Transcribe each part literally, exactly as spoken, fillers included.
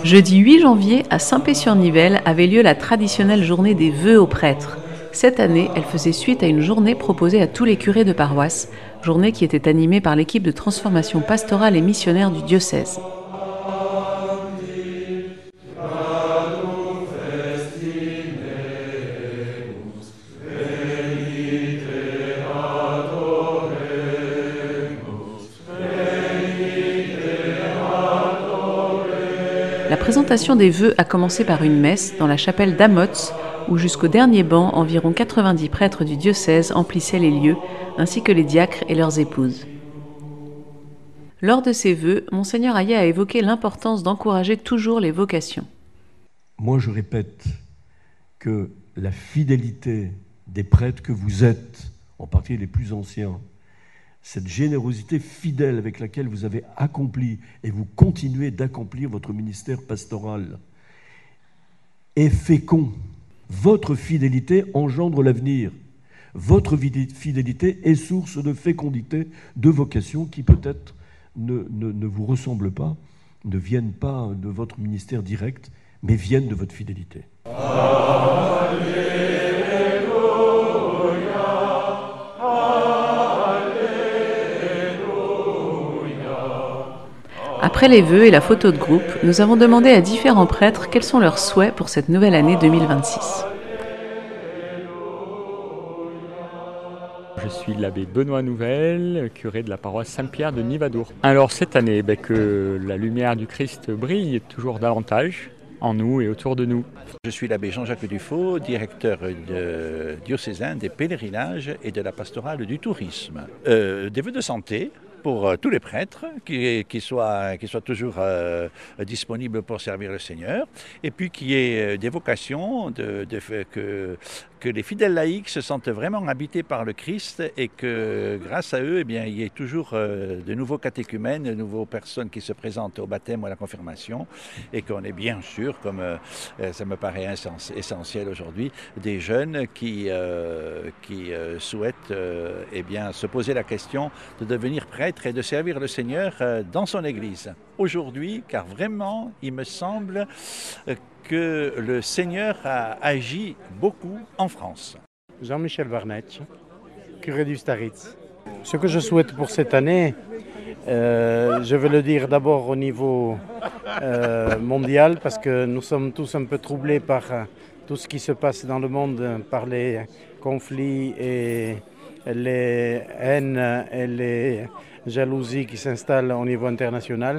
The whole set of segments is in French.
Jeudi huit janvier, à Saint-Pé-sur-Nivelle, avait lieu la traditionnelle journée des vœux aux prêtres. Cette année, elle faisait suite à une journée proposée à tous les curés de paroisse, journée qui était animée par l'équipe de transformation pastorale et missionnaire du diocèse. La présentation des vœux a commencé par une messe dans la chapelle d'Amotz, où jusqu'au dernier banc, environ quatre-vingt-dix prêtres du diocèse emplissaient les lieux, ainsi que les diacres et leurs épouses. Lors de ces vœux, Monseigneur Hayet a évoqué l'importance d'encourager toujours les vocations. Moi, je répète que la fidélité des prêtres que vous êtes, en particulier les plus anciens, cette générosité fidèle avec laquelle vous avez accompli et vous continuez d'accomplir votre ministère pastoral est fécond. Votre fidélité engendre l'avenir. Votre fidélité est source de fécondité, de vocation qui peut-être ne, ne, ne vous ressemblent pas, ne viennent pas de votre ministère direct, mais viennent de votre fidélité. Alléluia. Après les vœux et la photo de groupe, nous avons demandé à différents prêtres quels sont leurs souhaits pour cette nouvelle année deux mille vingt-six. Je suis l'abbé Benoît Nouvel, curé de la paroisse Saint-Pierre de Nivadour. Alors cette année, ben, que la lumière du Christ brille toujours davantage en nous et autour de nous. Je suis l'abbé Jean-Jacques Dufaux, directeur de diocésain des pèlerinages et de la pastorale du tourisme. Euh, des vœux de santé pour euh, tous les prêtres, qui, qui, soient, qui soient toujours euh, disponibles pour servir le Seigneur, et puis qu'il y ait des vocations, de, de, que, que les fidèles laïcs se sentent vraiment habités par le Christ et que grâce à eux, eh bien, il y ait toujours euh, de nouveaux catéchumènes, de nouvelles personnes qui se présentent au baptême ou à la confirmation, et qu'on ait bien sûr, comme euh, ça me paraît essentiel aujourd'hui, des jeunes qui, euh, qui euh, souhaitent euh, eh bien, se poser la question de devenir prêtre et de servir le Seigneur dans son Église. Aujourd'hui, car vraiment, il me semble que le Seigneur a agi beaucoup en France. Jean-Michel Varnetch, curé du Staritz. Ce que je souhaite pour cette année, euh, je vais le dire d'abord au niveau euh, mondial, parce que nous sommes tous un peu troublés par tout ce qui se passe dans le monde, par les conflits et les haines et les jalousies qui s'installent au niveau international.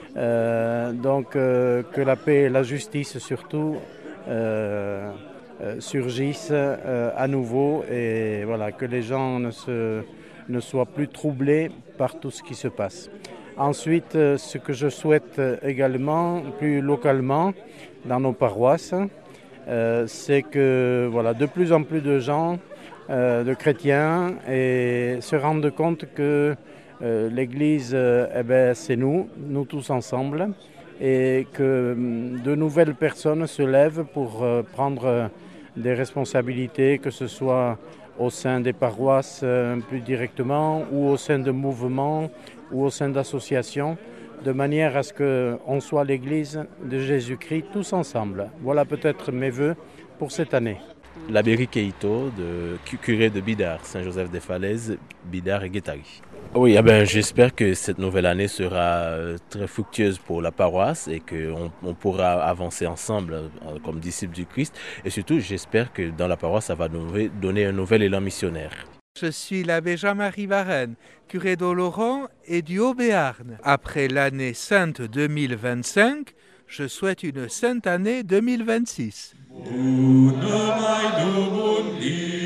Euh, donc euh, que la paix et la justice surtout euh, euh, surgissent euh, à nouveau et voilà, que les gens ne, se, ne soient plus troublés par tout ce qui se passe. Ensuite, euh, ce que je souhaite également, plus localement, dans nos paroisses, euh, c'est que voilà, de plus en plus de gens, euh, de chrétiens, et se rendent compte que Euh, L'Église, euh, eh ben, c'est nous, nous tous ensemble, et que de nouvelles personnes se lèvent pour euh, prendre euh, des responsabilités, que ce soit au sein des paroisses euh, plus directement, ou au sein de mouvements, ou au sein d'associations, de manière à ce qu'on soit l'Église de Jésus-Christ tous ensemble. Voilà peut-être mes vœux pour cette année. L'abbé Riqueito, de curé de Bidart, Saint-Joseph-des-Falaises, Bidart et Guétari. Oui, eh ben, j'espère que cette nouvelle année sera très fructueuse pour la paroisse et qu'on on pourra avancer ensemble comme disciples du Christ. Et surtout, j'espère que dans la paroisse, ça va nous donner un nouvel élan missionnaire. Je suis l'abbé Jean-Marie Varenne, curé d'Oloron et du Haut-Béarn. Après l'année sainte deux mille vingt-cinq, je souhaite une sainte année deux mille vingt-six.